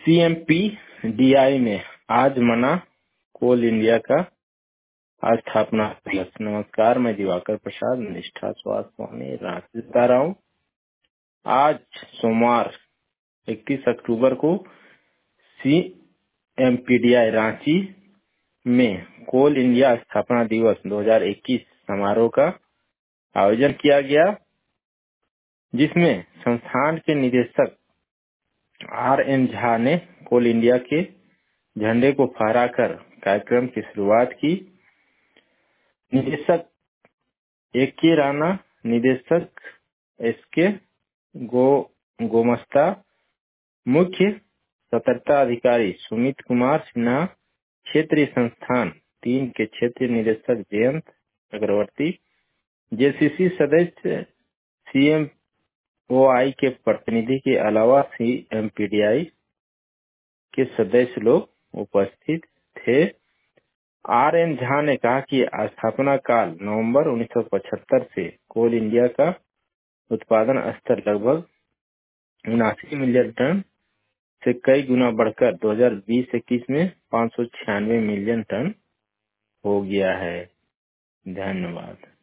CMPDI में आज मना कोल इंडिया का स्थापना दिवस। नमस्कार, मैं दिवाकर प्रसाद, निष्ठा स्वास्थ्य स्वामी, रांची बता रहा हूँ। आज सोमवार 21 अक्टूबर को CMPDI रांची में कोल इंडिया स्थापना दिवस 2021 समारोह का आयोजन किया गया, जिसमें संस्थान के निदेशक RN झा ने कोल इंडिया के झंडे को फहराकर कार्यक्रम की शुरुआत की। निदेशक AK राणा, निदेशक SK गोमस्ता, मुख्य सतर्कता अधिकारी सुमित कुमार सिन्हा, क्षेत्रीय संस्थान 3 के क्षेत्रीय निदेशक जयंत चक्रवर्ती, JCC सदस्य CMOI के प्रतिनिधि के अलावा CMPDI के सदस्य लोग उपस्थित थे। RN झा ने कहा कि स्थापना काल नवंबर 1975 से कोल इंडिया का उत्पादन स्तर लगभग 79 मिलियन टन से कई गुना बढ़कर 2020-21 में 596 मिलियन टन हो गया है। धन्यवाद।